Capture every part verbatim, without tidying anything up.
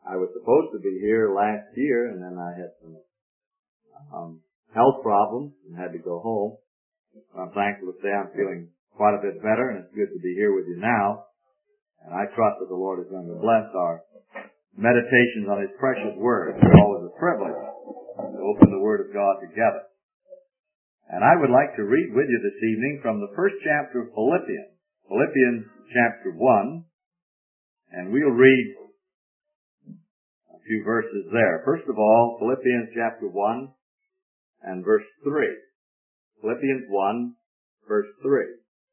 I was supposed to be here last year, and then I had some um, health problems and had to go home. I'm thankful to say I'm feeling quite a bit better, and it's good to be here with you now. And I trust that the Lord is going to bless our meditations on His precious Word. It's always a privilege to open the Word of God together. And I would like to read with you this evening from the first chapter of Philippians, Philippians chapter one, and we'll read a few verses there. First of all, Philippians chapter one and verse three. Philippians one, verse three.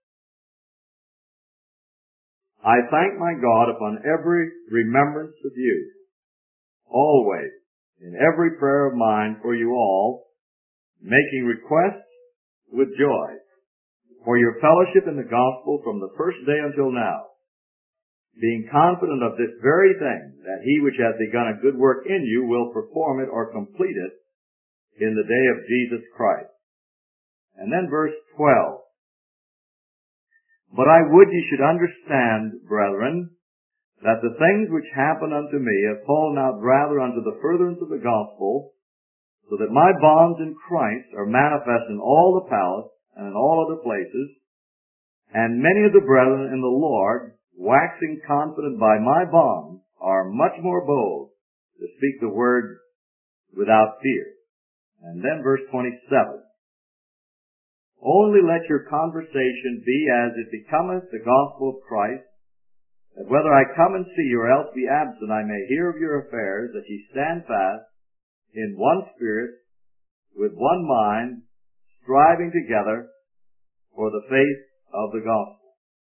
I thank my God upon every remembrance of you, always, in every prayer of mine for you all, making requests with joy for your fellowship in the gospel from the first day until now, being confident of this very thing, that he which hath begun a good work in you will perform it or complete it in the day of Jesus Christ. And then verse twelve. But I would ye should understand, brethren, that the things which happen unto me have fallen out rather unto the furtherance of the gospel, so that my bonds in Christ are manifest in all the palace and in all other places, and many of the brethren in the Lord, waxing confident by my bonds, are much more bold to speak the word without fear. And then verse twenty-seven. Only let your conversation be as it becometh the gospel of Christ, that whether I come and see you or else be absent, I may hear of your affairs, that ye stand fast in one spirit, with one mind, striving together for the faith of the gospel.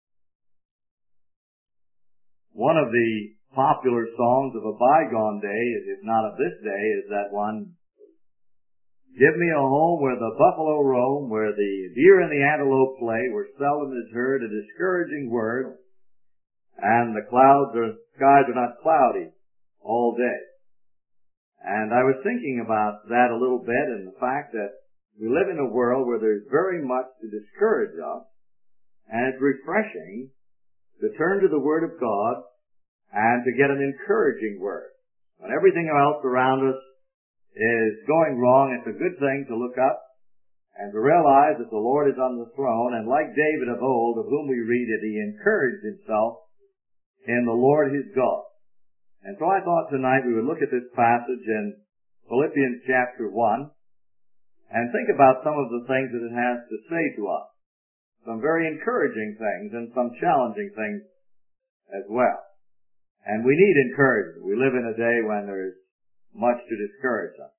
One of the popular songs of a bygone day, if not of this day, is that one, give me a home where the buffalo roam, where the deer and the antelope play, where seldom is heard a discouraging word, and the clouds or skies are not cloudy all day. And I was thinking about that a little bit, and the fact that we live in a world where there's very much to discourage us, and it's refreshing to turn to the Word of God and to get an encouraging word. When everything else around us is going wrong, it's a good thing to look up and to realize that the Lord is on the throne, and like David of old, of whom we read it, he encouraged himself in the Lord his God. And so I thought tonight we would look at this passage in Philippians chapter one and think about some of the things that it has to say to us. Some very encouraging things and some challenging things as well. And we need encouragement. We live in a day when there's much to discourage us.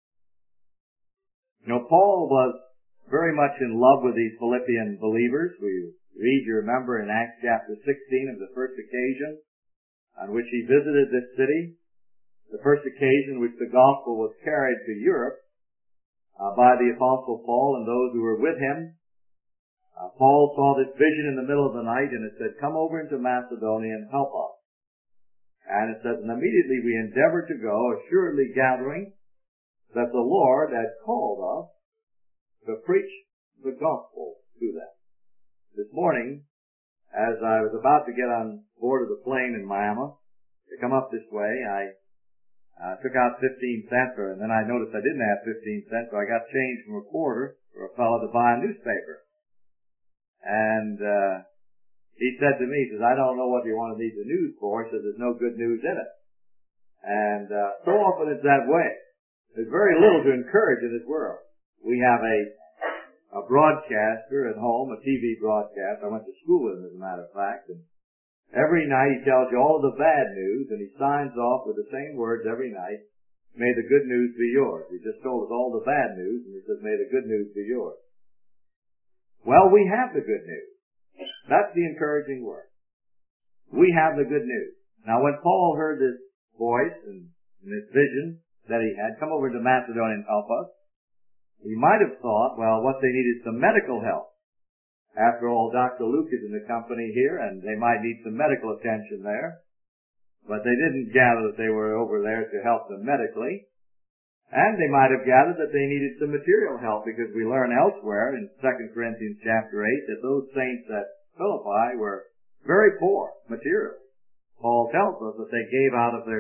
You know, Paul was very much in love with these Philippian believers. We read, you remember, in Acts chapter sixteen of the first occasion on which he visited this city, the first occasion which the gospel was carried to Europe uh, by the Apostle Paul and those who were with him. Uh, Paul saw this vision in the middle of the night, and it said, come over into Macedonia and help us. And it says, and immediately we endeavored to go, assuredly gathering that the Lord had called us to preach the gospel to them. This morning, as I was about to get on board of the plane in Miami to come up this way, I uh, took out fifteen cents, and then I noticed I didn't have fifteen cents, so I got change from a quarter for a fellow to buy a newspaper. And uh he said to me, he says, I don't know what you want to need the news for. He says, there's no good news in it. And uh, so often it's that way. There's very little to encourage in this world. We have a, a broadcaster at home, a T V broadcaster. I went to school with him, as a matter of fact. And every night he tells you all of the bad news, and he signs off with the same words every night. May the good news be yours. He just told us all the bad news, and he says, may the good news be yours. Well, we have the good news. That's the encouraging word. We have the good news. Now, when Paul heard this voice and this vision that he had, come over to Macedonia and help us, he might have thought, well, what they need is some medical help. After all, Doctor Luke is in the company here, and they might need some medical attention there. But they didn't gather that they were over there to help them medically. And they might have gathered that they needed some material help, because we learn elsewhere in Second Corinthians chapter eight that those saints at Philippi were very poor materially. Paul tells us that they gave out of their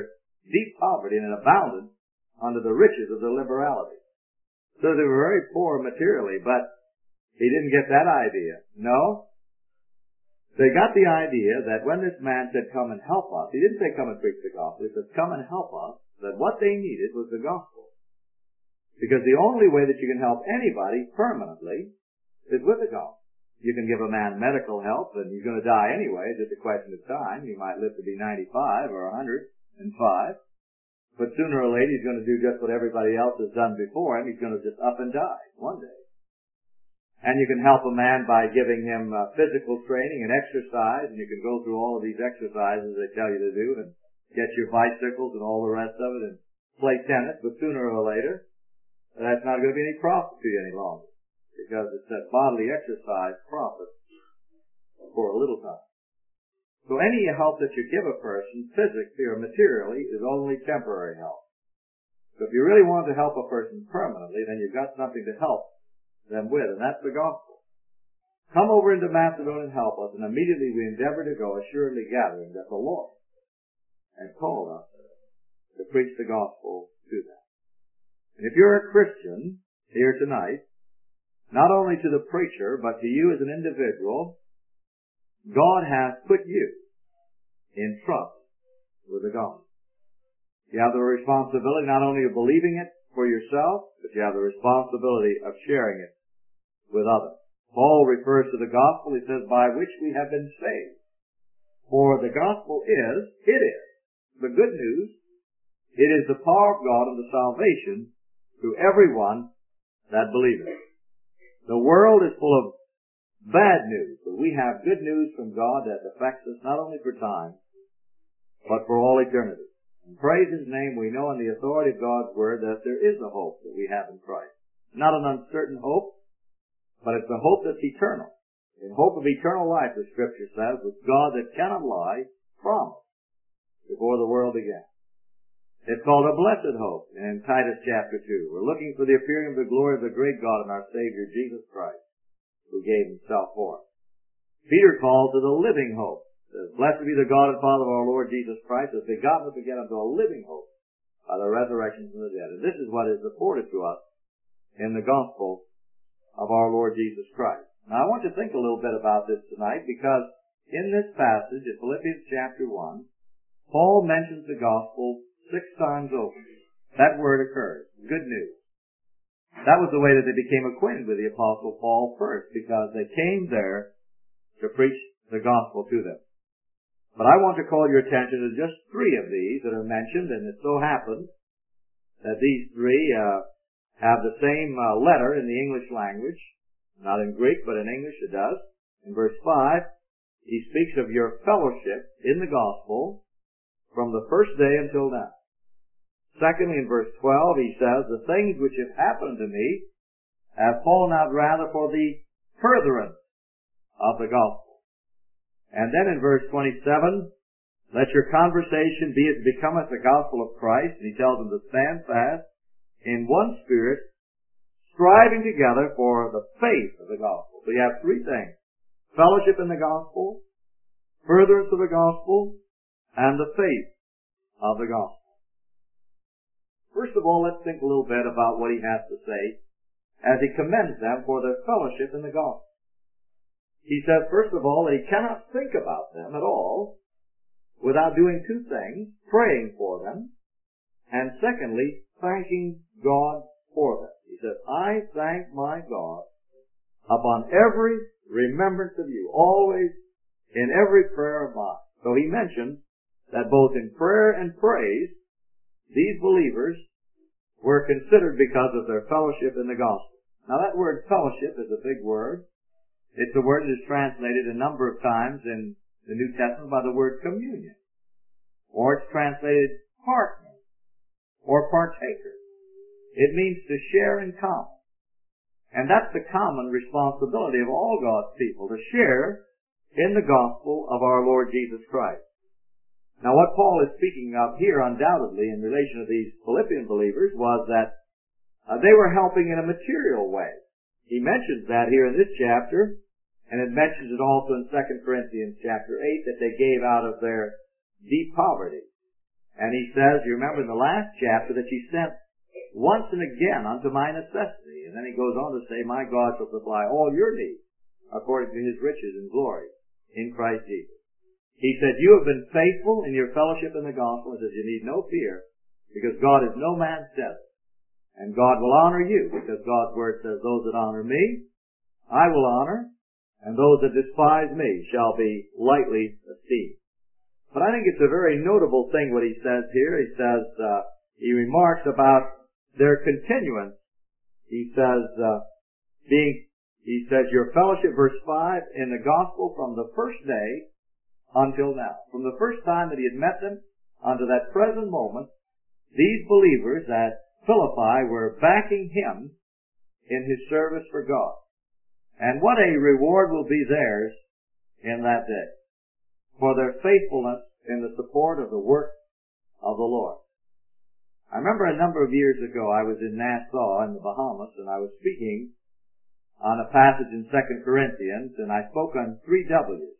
deep poverty, and it abounded under the riches of their liberality. So they were very poor materially, but he didn't get that idea. No. They got the idea that when this man said, come and help us, he didn't say come and preach the gospel, he said, come and help us, that what they needed was the gospel. Because the only way that you can help anybody permanently is with the gospel. You can give a man medical help, and he's going to die anyway, it's just a question of time. He might live to be ninety-five or one hundred five. But sooner or later, he's going to do just what everybody else has done before him. He's going to just up and die one day. And you can help a man by giving him uh, physical training and exercise, and you can go through all of these exercises they tell you to do, and get your bicycles and all the rest of it, and play tennis, but sooner or later, that's not going to be any profit to you any longer, because it's that bodily exercise profit for a little time. So any help that you give a person, physically or materially, is only temporary help. So if you really want to help a person permanently, then you've got something to help them with, and that's the gospel. Come over into Macedonia and help us, and immediately we endeavor to go, assuredly gathering that the Lord has called us to preach the gospel to them. And if you're a Christian here tonight, not only to the preacher, but to you as an individual, God has put you in trust with the gospel. You have the responsibility not only of believing it for yourself, but you have the responsibility of sharing it with others. Paul refers to the gospel, he says, by which we have been saved. For the gospel is, it is, the good news. It is the power of God unto salvation to everyone that believeth. The world is full of bad news, but we have good news from God that affects us not only for time, but for all eternity. And praise His name, we know in the authority of God's Word that there is a hope that we have in Christ. Not an uncertain hope, but it's a hope that's eternal. In hope of eternal life, the Scripture says, with God that cannot lie, promised before the world began. It's called a blessed hope in Titus chapter two. We're looking for the appearing of the glory of the great God and our Savior, Jesus Christ, who gave Himself for us. Peter calls it a living hope. Says, blessed be the God and Father of our Lord Jesus Christ, has begotten us again unto a living hope by the resurrection from the dead. And this is what is afforded to us in the gospel of our Lord Jesus Christ. Now I want you to think a little bit about this tonight, because in this passage, in Philippians chapter one, Paul mentions the gospel six times over. That word occurs. Good news. That was the way that they became acquainted with the Apostle Paul first, because they came there to preach the gospel to them. But I want to call your attention to just three of these that are mentioned, and it so happens that these three uh, have the same uh, letter in the English language. Not in Greek, but in English it does. In verse five, he speaks of your fellowship in the gospel from the first day until now. Secondly, in verse twelve, he says, the things which have happened to me have fallen out rather for the furtherance of the gospel. And then in verse twenty-seven, let your conversation be as becometh the gospel of Christ. And he tells them to stand fast in one spirit, striving together for the faith of the gospel. So you have three things. Fellowship in the gospel, furtherance of the gospel, and the faith of the gospel. First of all, let's think a little bit about what he has to say as he commends them for their fellowship in the gospel. He says, first of all, that he cannot think about them at all without doing two things, praying for them, and secondly, thanking God for them. He says, I thank my God upon every remembrance of you, always in every prayer of mine. So he mentions that both in prayer and praise, these believers were considered because of their fellowship in the gospel. Now that word fellowship is a big word. It's a word that is translated a number of times in the New Testament by the word communion. Or it's translated partner or partaker. It means to share in common. And that's the common responsibility of all God's people, to share in the gospel of our Lord Jesus Christ. Now what Paul is speaking of here undoubtedly in relation to these Philippian believers was that uh, they were helping in a material way. He mentions that here in this chapter, and it mentions it also in Second Corinthians chapter eight, that they gave out of their deep poverty. And he says, you remember in the last chapter, that he sent once and again unto my necessity. And then he goes on to say, my God shall supply all your needs according to his riches and glory in Christ Jesus. He said, you have been faithful in your fellowship in the gospel. He says, you need no fear, because God is no man's debtor. And God will honor you, because God's word says, those that honor me, I will honor, and those that despise me shall be lightly esteemed. But I think it's a very notable thing what he says here. He says, uh, he remarks about their continuance. He says, uh, being, he says, your fellowship, verse five, in the gospel from the first day until now. From the first time that he had met them unto that present moment, these believers at Philippi were backing him in his service for God. And what a reward will be theirs in that day for their faithfulness in the support of the work of the Lord. I remember a number of years ago I was in Nassau in the Bahamas, and I was speaking on a passage in Second Corinthians, and I spoke on three W's.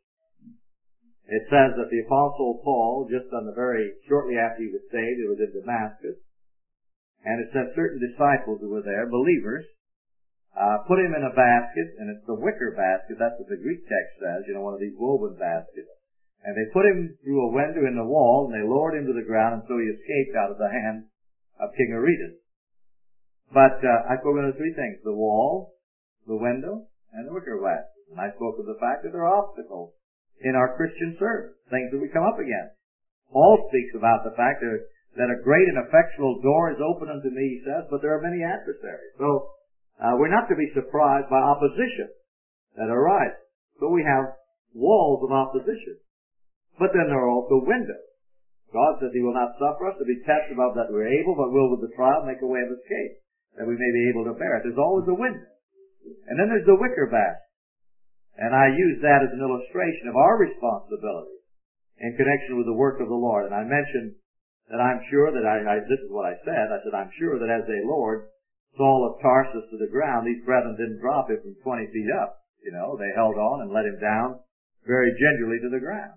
It says that the Apostle Paul, just on the very, shortly after he was saved, he was in Damascus, and it says certain disciples who were there, believers, Uh, put him in a basket, and it's the wicker basket, that's what the Greek text says, you know, one of these woven baskets. And they put him through a window in the wall, and they lowered him to the ground, and so he escaped out of the hands of King Aretas. But uh, I spoke of the three things, the wall, the window, and the wicker basket. And I spoke of the fact that there are obstacles in our Christian service, things that we come up against. Paul speaks about the fact that, that a great and effectual door is open unto me, he says, but there are many adversaries. So, Uh, we're not to be surprised by opposition that arises. So we have walls of opposition. But then there are also windows. God says he will not suffer us to be tested above that we're able, but will with the trial make a way of escape, that we may be able to bear it. There's always a window. And then there's the wicker basket. And I use that as an illustration of our responsibility in connection with the work of the Lord. And I mentioned that I'm sure that I, I this is what I said, I said I'm sure that as they lowered Saul of Tarsus to the ground, these brethren didn't drop him from twenty feet up. You know, they held on and let him down very gingerly to the ground.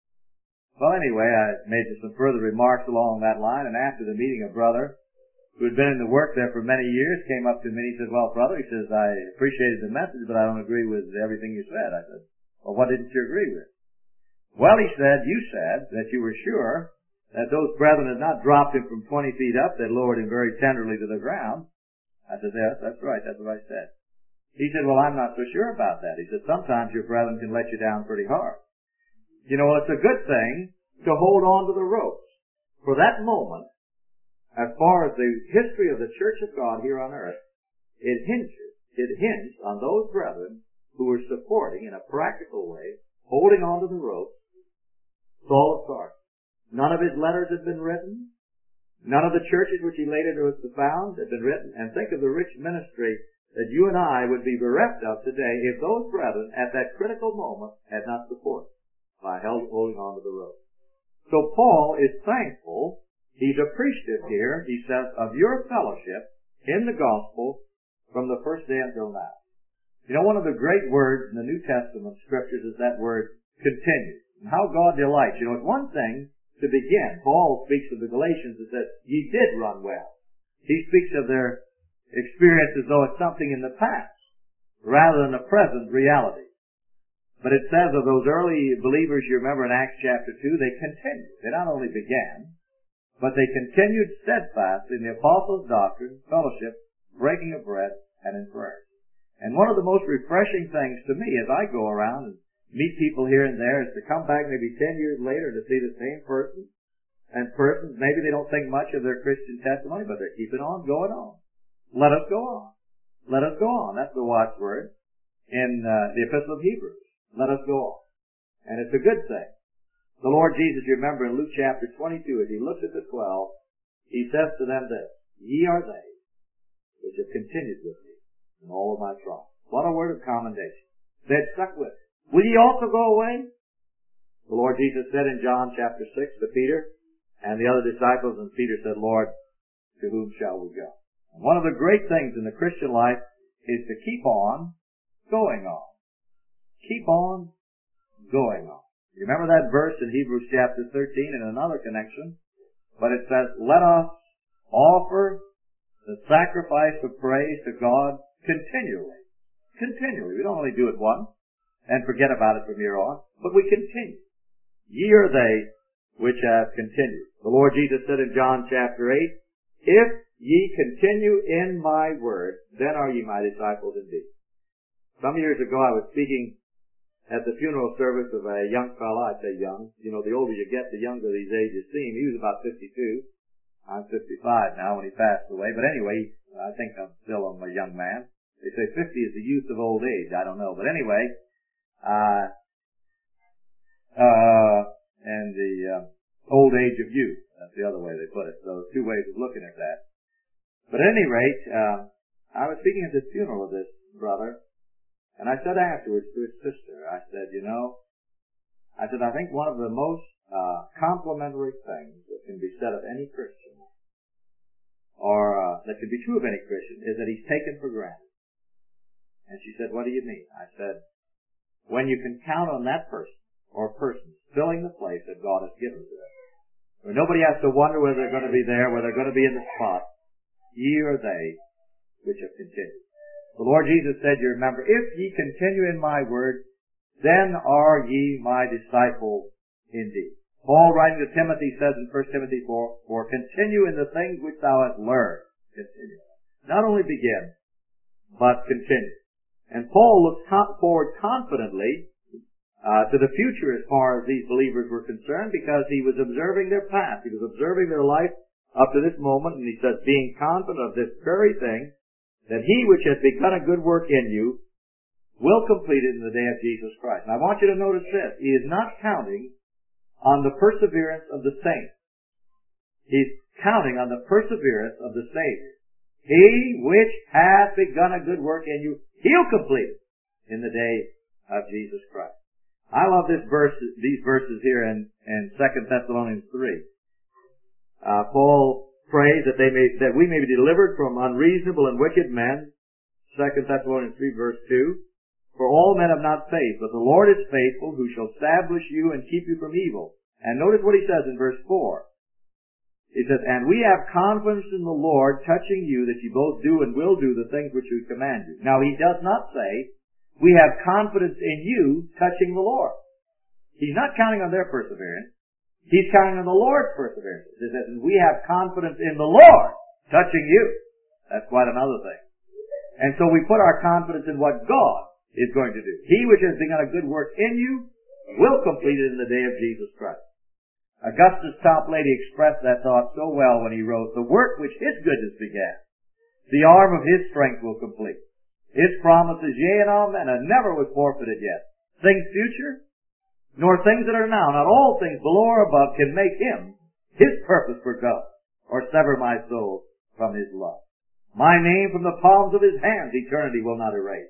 Well, anyway, I made some further remarks along that line, and after the meeting, a brother who had been in the work there for many years came up to me and he said, well, brother, he says, I appreciated the message, but I don't agree with everything you said. I said, well, what didn't you agree with? Well, he said, you said that you were sure that those brethren had not dropped him from twenty feet up, they lowered him very tenderly to the ground. I said, yes, that's right, that's what I said. He said, well, I'm not so sure about that. He said, sometimes your brethren can let you down pretty hard. You know, it's a good thing to hold on to the ropes. For that moment, as far as the history of the Church of God here on earth, it hinges, it hinged on those brethren who were supporting, in a practical way, holding on to the ropes, Saul of Tarsus. None of his letters had been written. None of the churches which he later was to found had been written. And think of the rich ministry that you and I would be bereft of today if those brethren at that critical moment had not supported by holding on to the rope. So Paul is thankful. He's appreciative here, he says, of your fellowship in the gospel from the first day until now. You know, one of the great words in the New Testament scriptures is that word continue. And how God delights. You know, it's one thing to begin. Paul speaks of the Galatians and says, ye did run well. He speaks of their experience as though it's something in the past, rather than a present reality. But it says of those early believers, you remember in Acts chapter two, they continued. They not only began, but they continued steadfast in the apostles' doctrine, fellowship, breaking of bread, and in prayer. And one of the most refreshing things to me as I go around and meet people here and there is to come back maybe ten years later to see the same person and persons. Maybe they don't think much of their Christian testimony, but they're keeping on, going on. Let us go on. Let us go on. That's the watchword in uh, the Epistle of Hebrews. Let us go on. And it's a good thing. The Lord Jesus, you remember in Luke chapter twenty-two, as he looks at the twelve, he says to them this, ye are they which have continued with me in all of my trials. What a word of commendation. They had stuck with it. Will ye also go away? The Lord Jesus said in John chapter six to Peter and the other disciples, and Peter said, Lord, to whom shall we go? And one of the great things in the Christian life is to keep on going on. Keep on going on. You remember that verse in Hebrews chapter thirteen in another connection, but it says, let us offer the sacrifice of praise to God continually. Continually. We don't only do it once and forget about it from here on, but we continue. Ye are they which have continued. The Lord Jesus said in John chapter eight, if ye continue in my word, then are ye my disciples indeed. Some years ago I was speaking at the funeral service of a young fellow. I say young. You know, the older you get, the younger these ages seem. He was about fifty-two. I'm fifty-five now when he passed away. But anyway, I think I'm still a young man. They say fifty is the youth of old age. I don't know. But anyway, uh, uh, and the uh, old age of youth. That's the other way they put it. So two ways of looking at that. But at any rate, uh, I was speaking at this funeral of this brother. And I said afterwards to his sister, I said, you know, I said, I think one of the most uh, complimentary things that can be said of any Christian, or uh, that can be true of any Christian, is that he's taken for granted. And she said, what do you mean? I said, when you can count on that person, or persons, filling the place that God has given to them, where nobody has to wonder whether they're going to be there, whether they're going to be in the spot, ye are they which have continued. The Lord Jesus said, you remember, if ye continue in my word, then are ye my disciples indeed. Paul writing to Timothy says in First Timothy four, for continue in the things which thou hast learned. Continue. Not only begin, but continue. And Paul looks forward confidently uh, to the future as far as these believers were concerned, because he was observing their past. He was observing their life up to this moment, and he says, being confident of this very thing, that he which has begun a good work in you will complete it in the day of Jesus Christ. And I want you to notice this. He is not counting on the perseverance of the saints. He's counting on the perseverance of the Savior. He which hath begun a good work in you, he'll complete it in the day of Jesus Christ. I love this verse, these verses here in, in Second Thessalonians three. Uh, Paul prays that they may, that we may be delivered from unreasonable and wicked men. Second Thessalonians three verse two. For all men have not faith, but the Lord is faithful, who shall establish you and keep you from evil. And notice what he says in verse four. He says, and we have confidence in the Lord touching you, that you both do and will do the things which we command you. Now he does not say, we have confidence in you touching the Lord. He's not counting on their perseverance. He's counting on the Lord's perseverance. It says, we have confidence in the Lord touching you. That's quite another thing. And so we put our confidence in what God is going to do. He which has begun a good work in you will complete it in the day of Jesus Christ. Augustus Toplady expressed that thought so well when he wrote, the work which his goodness began, the arm of his strength will complete. His promise is yea and amen, and never was forfeited yet. Things future, nor things that are now, not all things below or above, can make him, his purpose for God, or sever my soul from his love. My name from the palms of his hands eternity will not erase.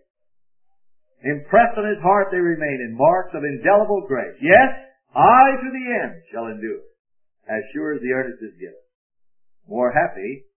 Impressed on his heart they remain in marks of indelible grace. Yes, I to the end shall endure, as sure as the earnest is given. More happy,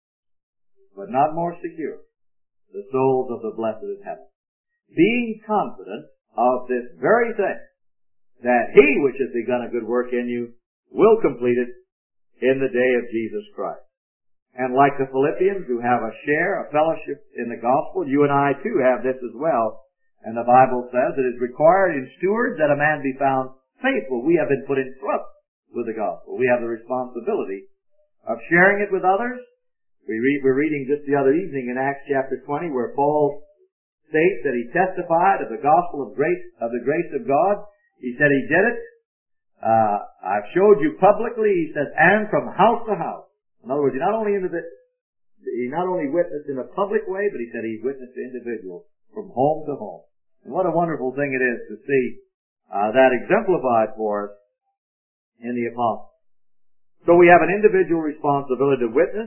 but not more secure, the souls of the blessed in heaven, being confident of this very thing, that he which has begun a good work in you will complete it in the day of Jesus Christ. And like the Philippians, who have a share, a fellowship in the gospel, you and I too have this as well. And the Bible says it is required in stewards that a man be found faithful. We have been put in trust with the gospel. We have the responsibility of sharing it with others. We read, we're reading just the other evening in Acts chapter twenty, where Paul states that he testified of the gospel of grace, of the grace of God. He said he did it. Uh, I've showed you publicly, he says, and from house to house. In other words, he not only into the, he not only witnessed in a public way, but he said he witnessed to individuals from home to home. And what a wonderful thing it is to see uh, that exemplified for us in the apostles. So we have an individual responsibility to witness.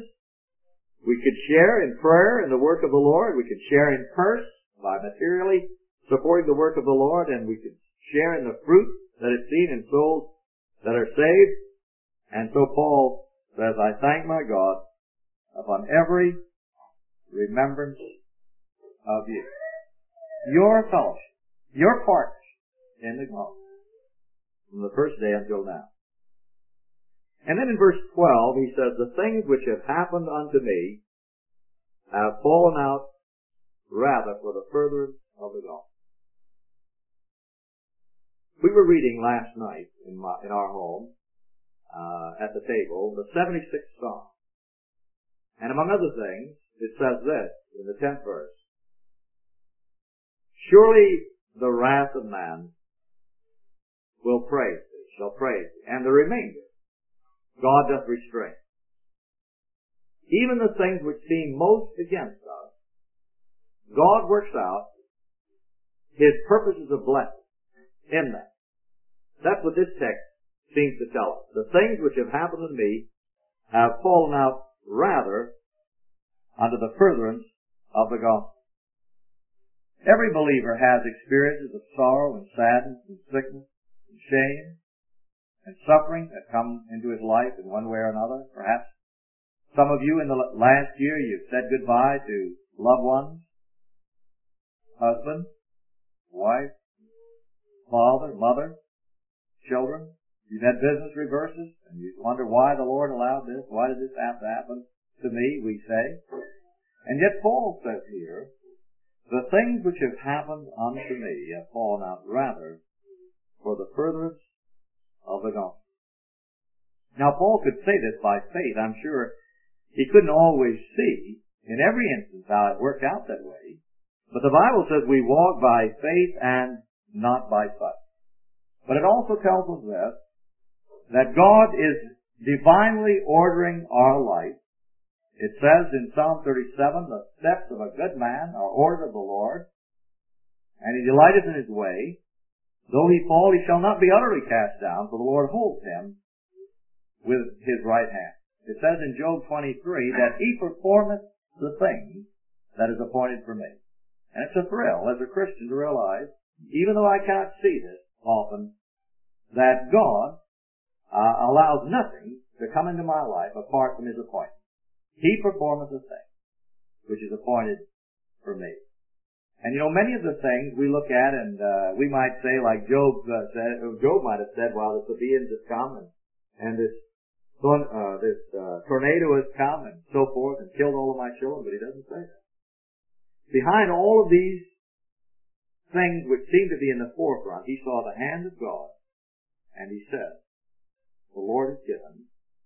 We could share in prayer in the work of the Lord. We could share in purse by materially supporting the work of the Lord, and we could share in the fruit that is seen in souls that are saved. And so Paul says, I thank my God upon every remembrance of you. Your fellowship, your partnership in the gospel from the first day until now. And then in verse twelve, he says, the things which have happened unto me have fallen out rather for the furtherance of the gospel. We were reading last night in, my, in our home, uh, at the table, the seventy-sixth Psalm. And among other things, it says this in the tenth verse, surely the wrath of man will praise thee, shall praise thee, and the remainder God doth restrain. Even the things which seem most against us, God works out His purposes of blessing in them. That's what this text seems to tell us. The things which have happened to me have fallen out rather under the furtherance of the gospel. Every believer has experiences of sorrow and sadness and sickness and shame and suffering that come into his life in one way or another. Perhaps some of you in the last year you've said goodbye to loved ones, husband, wife, father, mother, children. You've had business reverses and you wonder why the Lord allowed this. Why did this have to happen to me, we say. And yet Paul says here, the things which have happened unto me have fallen out rather for the furtherance of the gospel. Now Paul could say this by faith. I'm sure he couldn't always see in every instance how it worked out that way. But the Bible says we walk by faith and not by sight. But it also tells us this, that God is divinely ordering our life. It says in Psalm thirty-seven, the steps of a good man are ordered of the Lord, and he delighteth in his way. Though he fall, he shall not be utterly cast down, for the Lord holds him with his right hand. It says in Job twenty-three that he performeth the things that is appointed for me. And it's a thrill as a Christian to realize, even though I cannot see this often, that God uh, allows nothing to come into my life apart from his appointment. He performeth the thing which is appointed for me. And you know, many of the things we look at and uh, we might say, like Job uh, said, or Job might have said, well, the Sabaeans have come and, and this uh, this uh, tornado has come and so forth and killed all of my children, but he doesn't say that. Behind all of these things which seem to be in the forefront, he saw the hand of God, and he said, the Lord has given,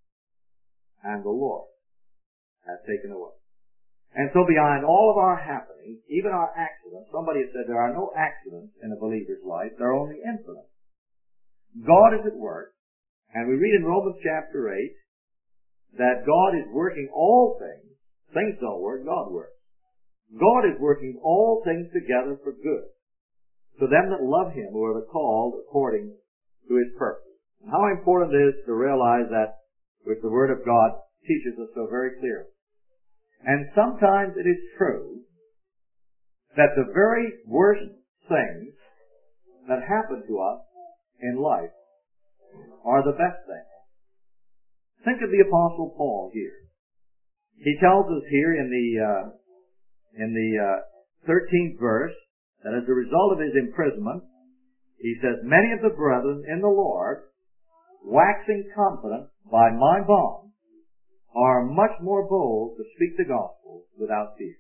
and the Lord has taken away. And so behind all of our happenings, even our accidents, somebody has said there are no accidents in a believer's life, there are only incidents. God is at work, and we read in Romans chapter eight that God is working all things. Things don't work, God works. God is working all things together for good to them that love Him, who are the called according to His purpose. And how important it is to realize that which the Word of God teaches us so very clearly. And sometimes it is true that the very worst things that happen to us in life are the best things. Think of the Apostle Paul here. He tells us here in the uh, in the uh, thirteenth verse that as a result of his imprisonment, he says, many of the brethren in the Lord, waxing confident by my bond, are much more bold to speak the gospel without fear.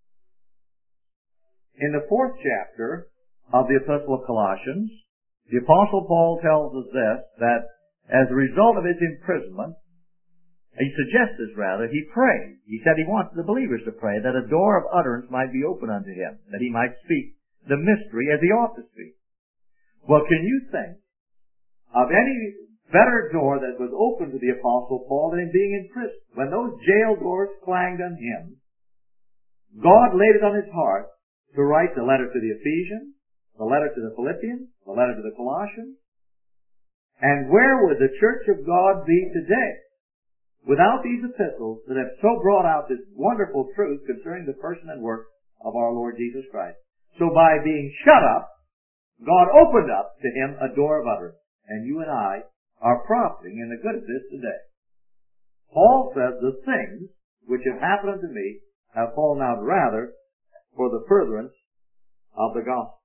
In the fourth chapter of the Epistle of Colossians, the Apostle Paul tells us this, that as a result of his imprisonment, he suggests this rather, he prayed. He said he wanted the believers to pray that a door of utterance might be open unto him, that he might speak the mystery as he ought to speak. Well, can you think of any better door that was open to the Apostle Paul than in being in prison? When those jail doors clanged on him, God laid it on his heart to write the letter to the Ephesians, the letter to the Philippians, the letter to the Colossians. And where would the church of God be today without these epistles that have so brought out this wonderful truth concerning the person and work of our Lord Jesus Christ? So by being shut up, God opened up to him a door of utterance. And you and I are profiting in the good of this today. Paul says, the things which have happened unto me have fallen out rather for the furtherance of the gospel.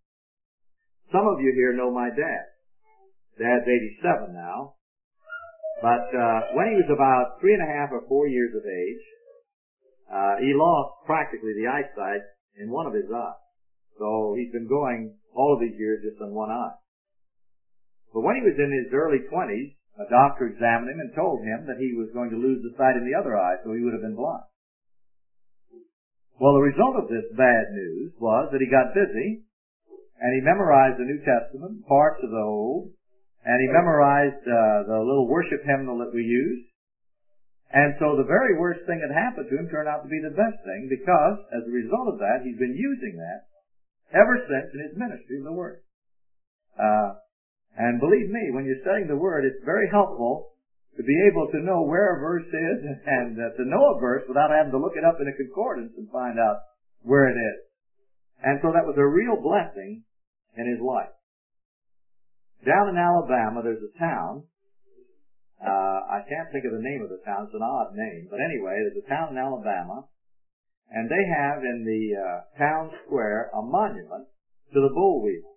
Some of you here know my dad. Dad's eighty-seven now. But uh, when he was about three and a half or four years of age, uh, he lost practically the eyesight in one of his eyes. So he's been going all of these years just on one eye. But when he was in his early twenties, a doctor examined him and told him that he was going to lose the sight in the other eye, so he would have been blind. Well, the result of this bad news was that he got busy, and he memorized the New Testament, parts of the Old, and he memorized uh, the little worship hymnal that we use. And so the very worst thing that happened to him turned out to be the best thing, because as a result of that, he's been using that ever since in his ministry of the Word. Uh, and believe me, when you're studying the Word, it's very helpful to be able to know where a verse is and uh, to know a verse without having to look it up in a concordance and find out where it is. And so that was a real blessing in his life. Down in Alabama, there's a town. Uh, I can't think of the name of the town. It's an odd name. But anyway, there's a town in Alabama, and they have in the uh, town square a monument to the bull weevil.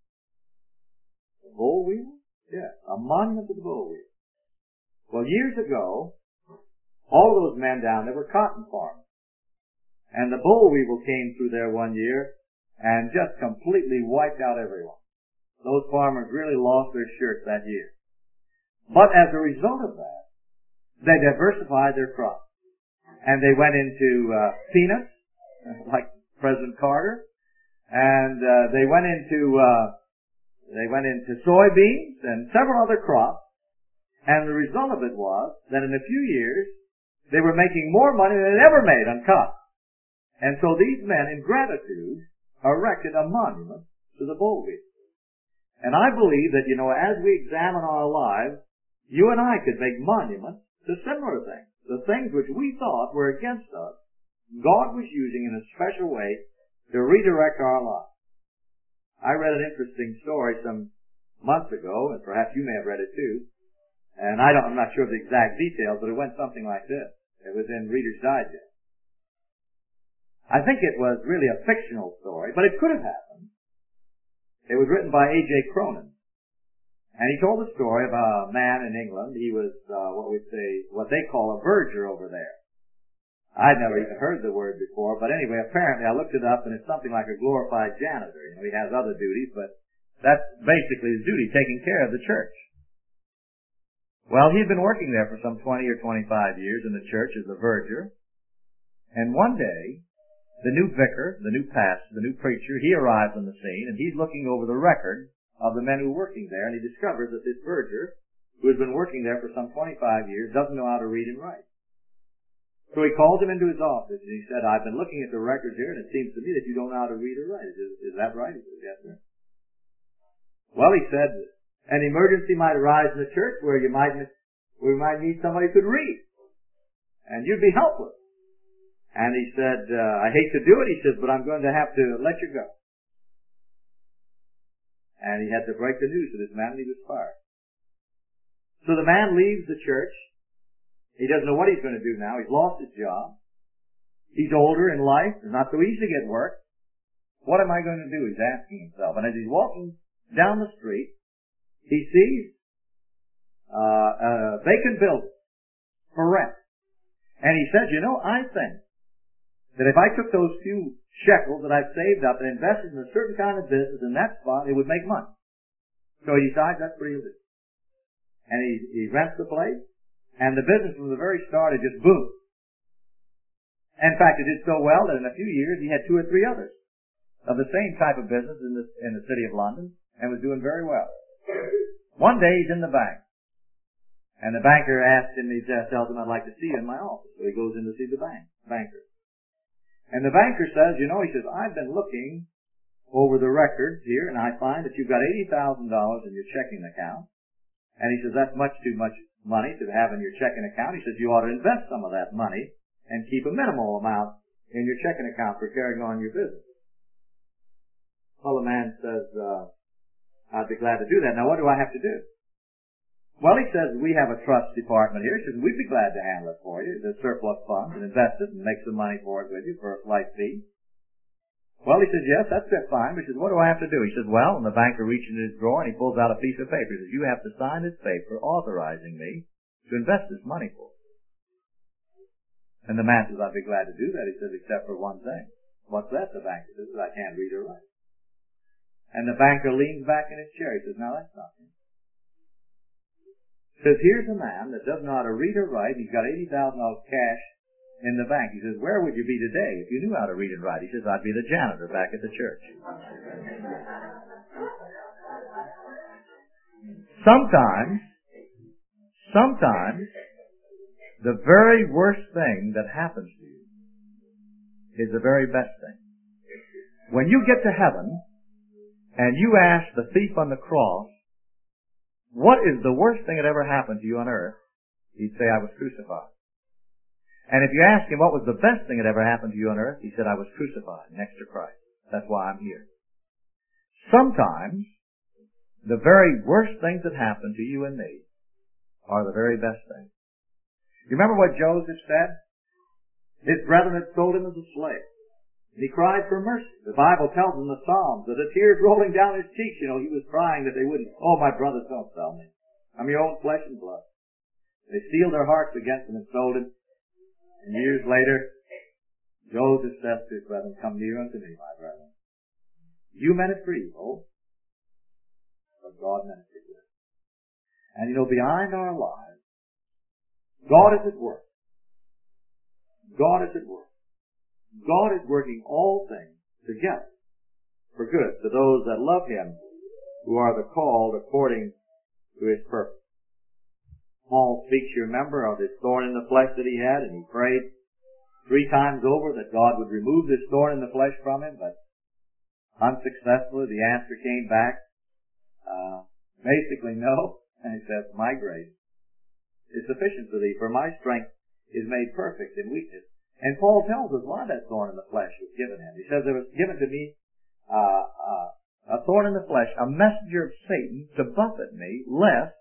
The bull weevil? Yeah, a monument to the bull weevil. Well, years ago, all of those men down there were cotton farmers. And the boll weevil came through there one year and just completely wiped out everyone. Those farmers really lost their shirts that year. But as a result of that, they diversified their crops. And they went into uh, peanuts, like President Carter, and uh, they went into uh, they went into soybeans and several other crops. And the result of it was that in a few years, they were making more money than they ever made on cotton. And so these men, in gratitude, erected a monument to the bull weevil. And I believe that, you know, as we examine our lives, you and I could make monuments to similar things. The things which we thought were against us, God was using in a special way to redirect our lives. I read an interesting story some months ago, and perhaps you may have read it too. And I don't, I'm not sure of the exact details, but it went something like this. It was in Reader's Digest. I think it was really a fictional story, but it could have happened. It was written by A J Cronin. And he told the story of a man in England. He was, uh, what we'd say, what they call a verger over there. I'd never even heard the word before, but anyway, apparently I looked it up and it's something like a glorified janitor. You know, he has other duties, but that's basically his duty, taking care of the church. Well, he'd been working there for some twenty or twenty-five years in the church as a verger. And one day, the new vicar, the new pastor, the new preacher, he arrives on the scene, and he's looking over the record of the men who were working there, and he discovers that this verger, who has been working there for some twenty-five years, doesn't know how to read and write. So he calls him into his office, and he said, I've been looking at the records here, and it seems to me that you don't know how to read or write. Is, is that right? He said, yes, sir. Well, he said, an emergency might arise in the church where you might, we might need somebody who could read. And you'd be helpless. And he said, uh, I hate to do it, he says, but I'm going to have to let you go. And he had to break the news to this man, and he was fired. So the man leaves the church. He doesn't know what he's going to do now. He's lost his job. He's older in life. It's not so easy to get work. What am I going to do? He's asking himself. And as he's walking down the street, he sees uh, a vacant building for rent. And he says, you know, I think that if I took those few shekels that I've saved up and invested in a certain kind of business in that spot, it would make money. So he decides that's what he'll do. And he, he rents the place, and the business from the very start had just boomed. In fact, it did so well that in a few years he had two or three others of the same type of business in the, in the city of London, and was doing very well. One day he's in the bank, and the banker asks him, he tells him, I'd like to see you in my office. So he goes in to see the bank, banker. And the banker says, you know, he says, I've been looking over the records here, and I find that you've got eighty thousand dollars in your checking account. And he says, that's much too much money to have in your checking account. He says, you ought to invest some of that money and keep a minimal amount in your checking account for carrying on your business. Well, the man says, uh, I'd be glad to do that. Now, what do I have to do? Well, he says, we have a trust department here. He says, we'd be glad to handle it for you, the surplus funds, and invest it and make some money for it with you for a slight fee. Well, he says, yes, that's it, fine. But he says, what do I have to do? He says, well, and the banker reaches in his drawer and he pulls out a piece of paper. He says, you have to sign this paper authorizing me to invest his money for. And the man says, I'd be glad to do that. He says, except for one thing. What's that? The banker says, I can't read or write. And the banker leans back in his chair. He says, now that's nothing. He says, here's a man that doesn't know how to read or write. He's got eighty thousand dollars cash in the bank. He says, where would you be today if you knew how to read and write? He says, I'd be the janitor back at the church. Sometimes, sometimes, the very worst thing that happens to you is the very best thing. When you get to heaven, and you ask the thief on the cross, what is the worst thing that ever happened to you on earth? He'd say, I was crucified. And if you ask him what was the best thing that ever happened to you on earth, he said, I was crucified next to Christ. That's why I'm here. Sometimes, the very worst things that happen to you and me are the very best things. You remember what Joseph said? His brethren had sold him as a slave. And he cried for mercy. The Bible tells in the Psalms that the tears rolling down his cheeks, you know, he was crying that they wouldn't, oh, my brothers, don't sell me. I'm your own flesh and blood. They steeled their hearts against him and sold him. And years later, Joseph says to his brethren, come near unto me, my brethren. You meant it for evil, but God meant it for good. And you know, behind our lives, God is at work. God is at work. God is working all things together for good to those that love Him, who are the called according to His purpose. Paul speaks, you remember, of his thorn in the flesh that he had, and he prayed three times over that God would remove this thorn in the flesh from him, but unsuccessfully the answer came back, uh, basically no, and he says, my grace is sufficient for thee, for my strength is made perfect in weakness. And Paul tells us why that thorn in the flesh was given him. He says, there was given to me uh, uh, a thorn in the flesh, a messenger of Satan to buffet me, lest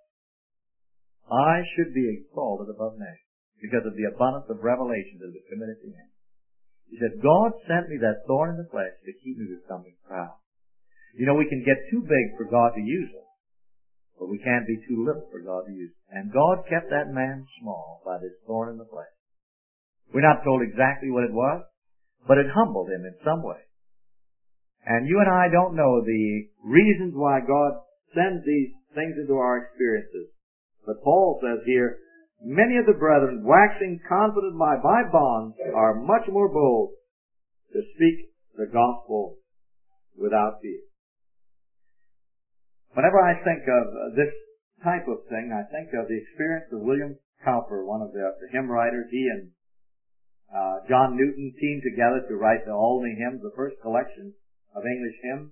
I should be exalted above measure, because of the abundance of revelation that was committed to him. He said, God sent me that thorn in the flesh to keep me from becoming proud. You know, we can get too big for God to use us, but we can't be too little for God to use us. And God kept that man small by this thorn in the flesh. We're not told exactly what it was, but it humbled him in some way. And you and I don't know the reasons why God sends these things into our experiences. But Paul says here, many of the brethren, waxing confident by my bonds, are much more bold to speak the gospel without fear. Whenever I think of this type of thing, I think of the experience of William Cowper, one of the, the hymn writers. He and uh, John Newton teamed together to write the Aldney Hymns, the first collection of English hymns.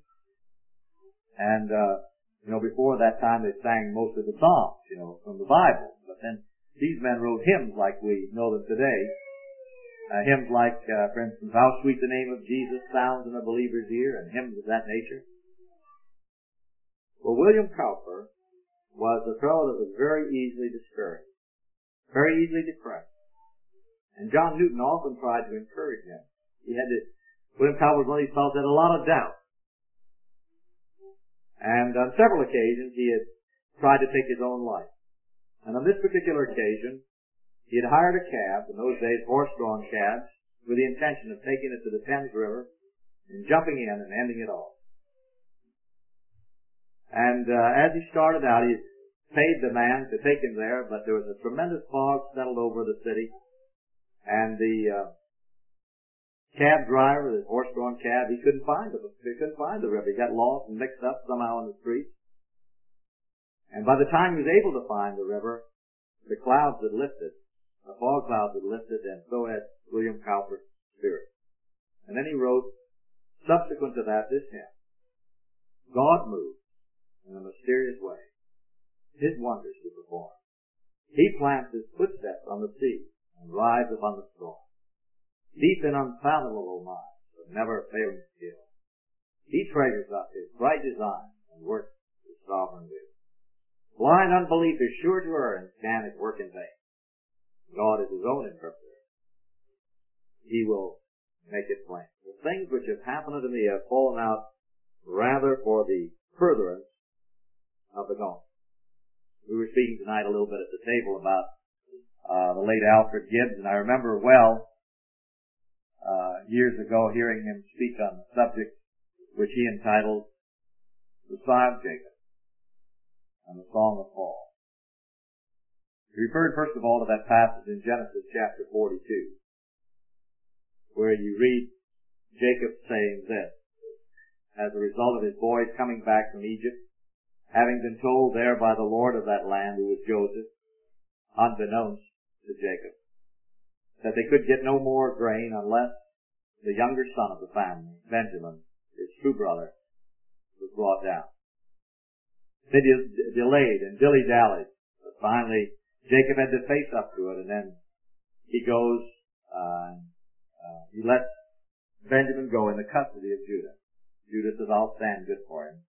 And uh, You know, before that time they sang most of the Psalms, you know, from the Bible. But then these men wrote hymns like we know them today. Uh, hymns like, uh, for instance, How Sweet the Name of Jesus Sounds in a Believer's Ear, and hymns of that nature. Well, William Cowper was a fellow that was very easily discouraged, very easily depressed. And John Newton often tried to encourage him. He had to, William Cowper was one of these fellows that had a lot of doubt. And on several occasions, he had tried to take his own life. And on this particular occasion, he had hired a cab, in those days horse-drawn cabs, with the intention of taking it to the Thames River and jumping in and ending it all. And uh, as he started out, he paid the man to take him there, but there was a tremendous fog settled over the city, and the uh, cab driver, the horse-drawn cab, he couldn't find the he couldn't find the river. He got lost and mixed up somehow in the street. And by the time he was able to find the river, the clouds had lifted, the fog clouds had lifted, and so had William Cowper's spirit. And then he wrote, subsequent to that, this hymn: God moves in a mysterious way, His wonders to perform. He plants His footsteps on the sea and rides upon the storm. Deep in unfathomable mind, but never failing skill, He treasures up His bright design and works His sovereign will. Blind unbelief is sure to err and scan His work in vain. God is His own interpreter. He will make it plain. The things which have happened unto me have fallen out rather for the furtherance of the gospel. We were speaking tonight a little bit at the table about uh, the late Alfred Gibbs, and I remember well, uh, years ago hearing him speak on the subject which he entitled The Sigh of Jacob and the Song of Paul. He referred first of all to that passage in Genesis chapter forty-two, where you read Jacob saying this, as a result of his boys coming back from Egypt, having been told there by the Lord of that land, who was Joseph, unbeknownst to Jacob, that they could get no more grain unless the younger son of the family, Benjamin, his true brother, was brought down. They de- delayed and dilly-dallied, but finally Jacob had to face up to it, and then he goes, uh, uh, he lets Benjamin go in the custody of Judah. Judah says, I'll stand good for him.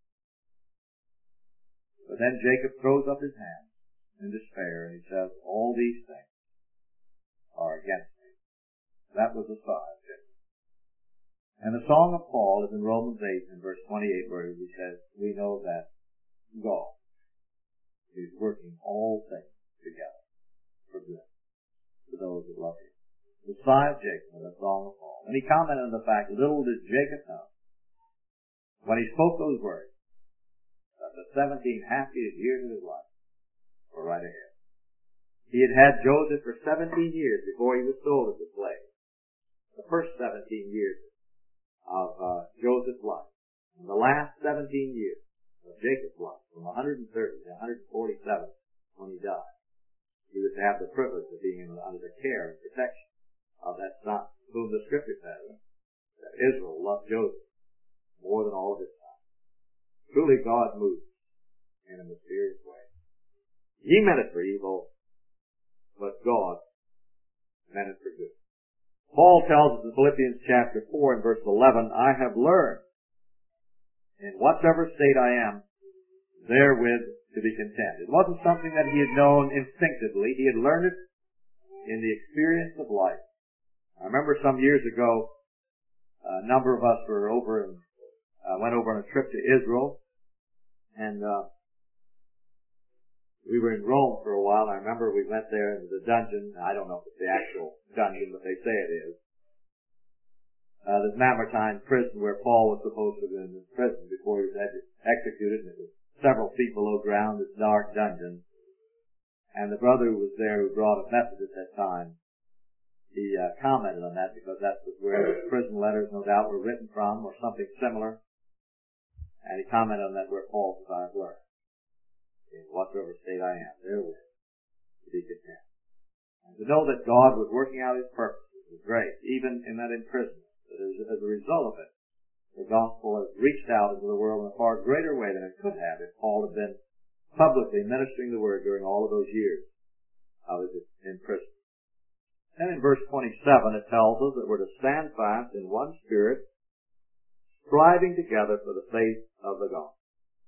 But then Jacob throws up his hands in despair, and he says, all these things are against me. That was the sigh of Jacob. And the Song of Paul is in Romans eight in verse twenty-eight, where he says, we know that God is working all things together for good to those that love him. The sigh of Jacob, the Song of Paul. And he commented on the fact, little did Jacob know, when he spoke those words, that the seventeen happiest years of his life were right ahead. He had had Joseph for seventeen years before he was sold as a slave. The first seventeen years of uh, Joseph's life. And the last seventeen years of Jacob's life, from one hundred thirty to one hundred forty-seven when he died, he was to have the privilege of being under the care and protection of that son, whom the Scripture says that Israel loved Joseph more than all of his sons. Truly God moves in a mysterious way. He meant it for evil, but God meant it for good. Paul tells us in Philippians chapter four and verse eleven, I have learned in whatsoever state I am, therewith to be content. It wasn't something that he had known instinctively. He had learned it in the experience of life. I remember some years ago, a number of us were over and uh, went over on a trip to Israel, and uh, we were in Rome for a while. I remember we went there into the dungeon. I don't know if it's the actual dungeon, but they say it is. Uh, this Mamertine prison where Paul was supposed to have been in prison before he was executed, and it was several feet below ground, this dark dungeon. And the brother who was there, who brought a message at that time, he uh, commented on that because that was where the prison letters, no doubt, were written from, or something similar. And he commented on that where Paul says, I've learned, in whatsoever state I am, therewith to be content. And to know that God was working out his purposes was great, even in that imprisonment. That as, as a result of it, the gospel has reached out into the world in a far greater way than it could have if Paul had been publicly ministering the word during all of those years of his imprisonment. And in verse twenty-seven it tells us that we're to stand fast in one spirit, striving together for the faith of the gospel.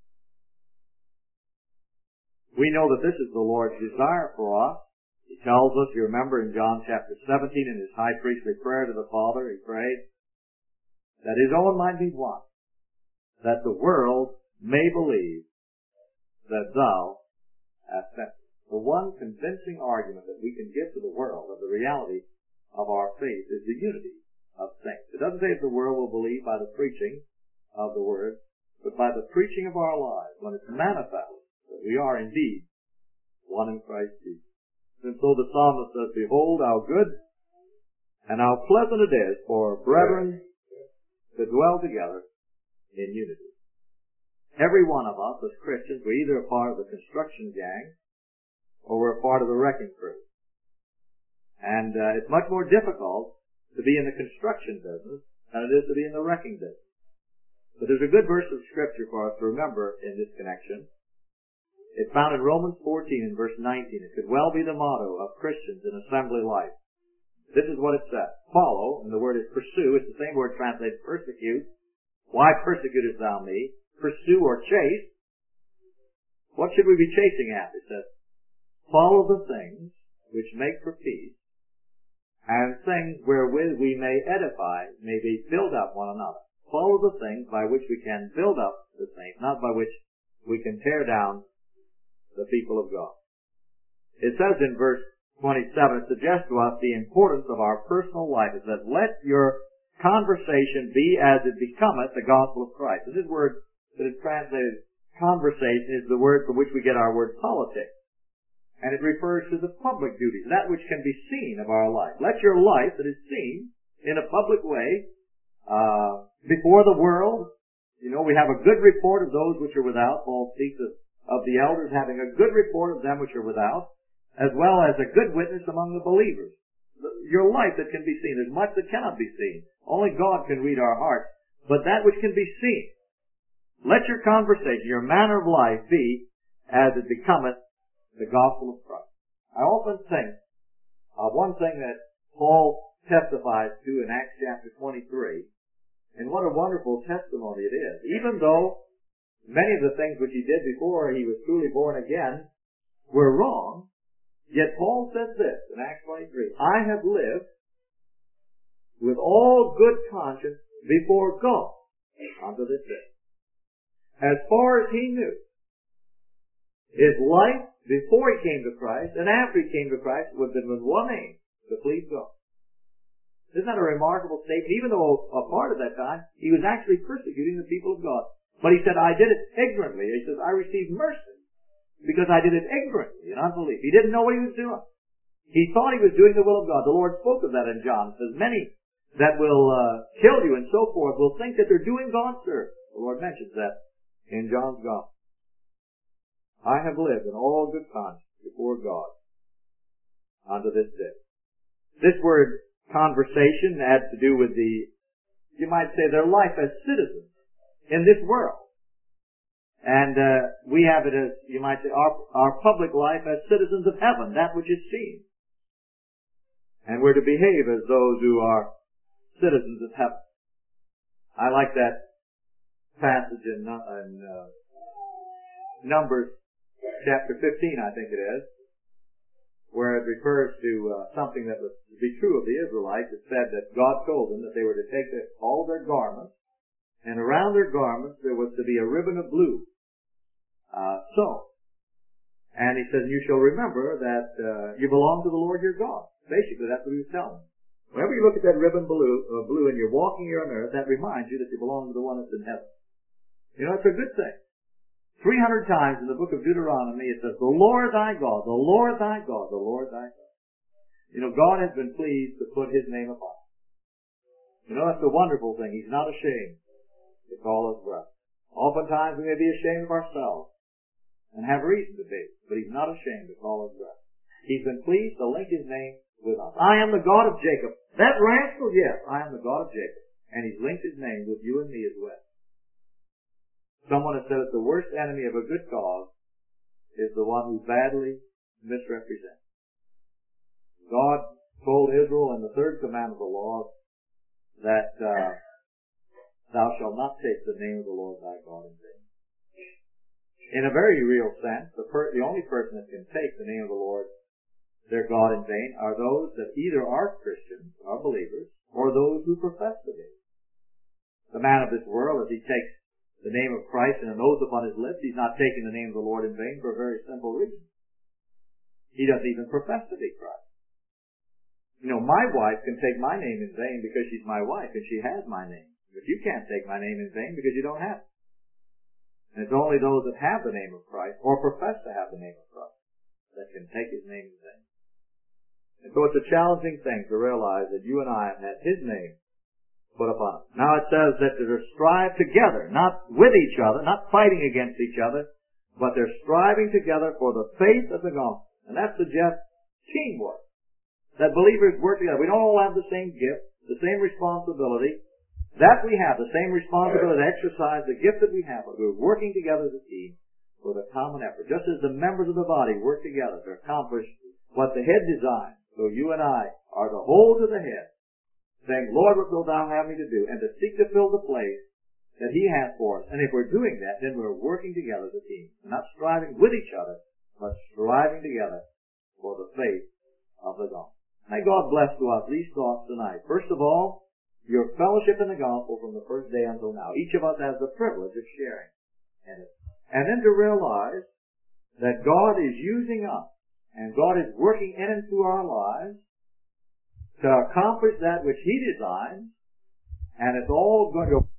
We know that this is the Lord's desire for us. He tells us, you remember in John chapter seventeen, in his high priestly prayer to the Father, he prayed that his own might be one, that the world may believe that thou hast sent me. The one convincing argument that we can give to the world of the reality of our faith is the unity of saints. It doesn't say that the world will believe by the preaching of the word, but by the preaching of our lives, when it's manifest that we are indeed one in Christ Jesus. And so the psalmist says, behold how good and how pleasant it is for brethren to dwell together in unity. Every one of us as Christians, we're either a part of the construction gang or we're a part of the wrecking crew. And uh, it's much more difficult to be in the construction business than it is to be in the wrecking business. But there's a good verse of Scripture for us to remember in this connection. It's found in Romans fourteen and verse nineteen. It could well be the motto of Christians in assembly life. This is what it says. Follow, and the word is pursue. It's the same word translated persecute. Why persecutest thou me? Pursue or chase. What should we be chasing at? It says, follow the things which make for peace, and things wherewith we may edify, may be build up one another. Follow the things by which we can build up the saints, not by which we can tear down the people of God. It says in verse twenty-seven, it suggests to us the importance of our personal life. It says, let your conversation be as it becometh the gospel of Christ. And this word that is translated conversation is the word from which we get our word politics. And it refers to the public duties, that which can be seen of our life. Let your life that is seen in a public way, uh, before the world. You know, we have a good report of those which are without. Paul speaks of, of the elders having a good report of them which are without, as well as a good witness among the believers. Your life that can be seen. There's much that cannot be seen. Only God can read our hearts. But that which can be seen. Let your conversation, your manner of life be as it becometh the gospel of Christ. I often think of one thing that Paul testifies to in Acts chapter twenty-three, and what a wonderful testimony it is. Even though many of the things which he did before he was truly born again were wrong, yet Paul says this in Acts twenty-three, I have lived with all good conscience before God unto this day. As far as he knew, his life before he came to Christ and after he came to Christ would have been with one aim, to please God. Isn't that a remarkable statement? Even though a part of that time, he was actually persecuting the people of God. But he said, I did it ignorantly. He says, I received mercy because I did it ignorantly in unbelief. He didn't know what he was doing. He thought he was doing the will of God. The Lord spoke of that in John. He says, many that will uh, kill you and so forth will think that they're doing God's service. The Lord mentions that in John's Gospel. I have lived in all good conscience before God unto this day. This word conversation has to do with the, you might say, their life as citizens in this world. And uh, we have it as, you might say, our, our public life as citizens of heaven, that which is seen. And we're to behave as those who are citizens of heaven. I like that passage in, in uh, Numbers chapter fifteen, I think it is, where it refers to uh, something that was to be true of the Israelites. It said that God told them that they were to take the, all their garments, and around their garments there was to be a ribbon of blue uh, sewn. And he says, you shall remember that uh, you belong to the Lord your God. Basically, that's what he was telling them. Whenever you look at that ribbon blue, uh, blue and you're walking here on earth, that reminds you that you belong to the one that's in heaven. You know, it's a good thing. Three hundred times in the book of Deuteronomy it says, the Lord thy God, the Lord thy God, the Lord thy God. You know, God has been pleased to put his name upon it. You know, that's a wonderful thing. He's not ashamed to call us brethren. Oftentimes we may be ashamed of ourselves and have reason to be, but he's not ashamed to call us brethren. He's been pleased to link his name with us. I am the God of Jacob. That rascal, yes, I am the God of Jacob. And he's linked his name with you and me as well. Someone has said that the worst enemy of a good cause is the one who badly misrepresents. God told Israel in the third command of the law that uh, thou shalt not take the name of the Lord thy God in vain. In a very real sense, the, per- the only person that can take the name of the Lord, their God, in vain are those that either are Christians, are believers, or those who profess to be. The man of this world, as he takes the name of Christ and an oath upon his lips, he's not taking the name of the Lord in vain for a very simple reason. He doesn't even profess to be Christ. You know, my wife can take my name in vain because she's my wife and she has my name. But you can't take my name in vain because you don't have it. And it's only those that have the name of Christ or profess to have the name of Christ that can take his name in vain. And so it's a challenging thing to realize that you and I have had his name put upon us. Now it says that they're strive together, not with each other, not fighting against each other, but they're striving together for the faith of the gospel. And that suggests teamwork. That believers work together. We don't all have the same gift, the same responsibility. That we have, the same responsibility to exercise the gift that we have, but we're working together as a team for the common effort. Just as the members of the body work together to accomplish what the head designs. So you and I are the whole to the head, saying, Lord, what wilt thou have me to do? And to seek to fill the place that he has for us. And if we're doing that, then we're working together as a team. We're not striving with each other, but striving together for the faith of the gospel. May God bless to us these thoughts tonight. First of all, your fellowship in the gospel from the first day until now. Each of us has the privilege of sharing in it. And then to realize that God is using us And God is working in and through our lives to accomplish that which He designs, and it's all going to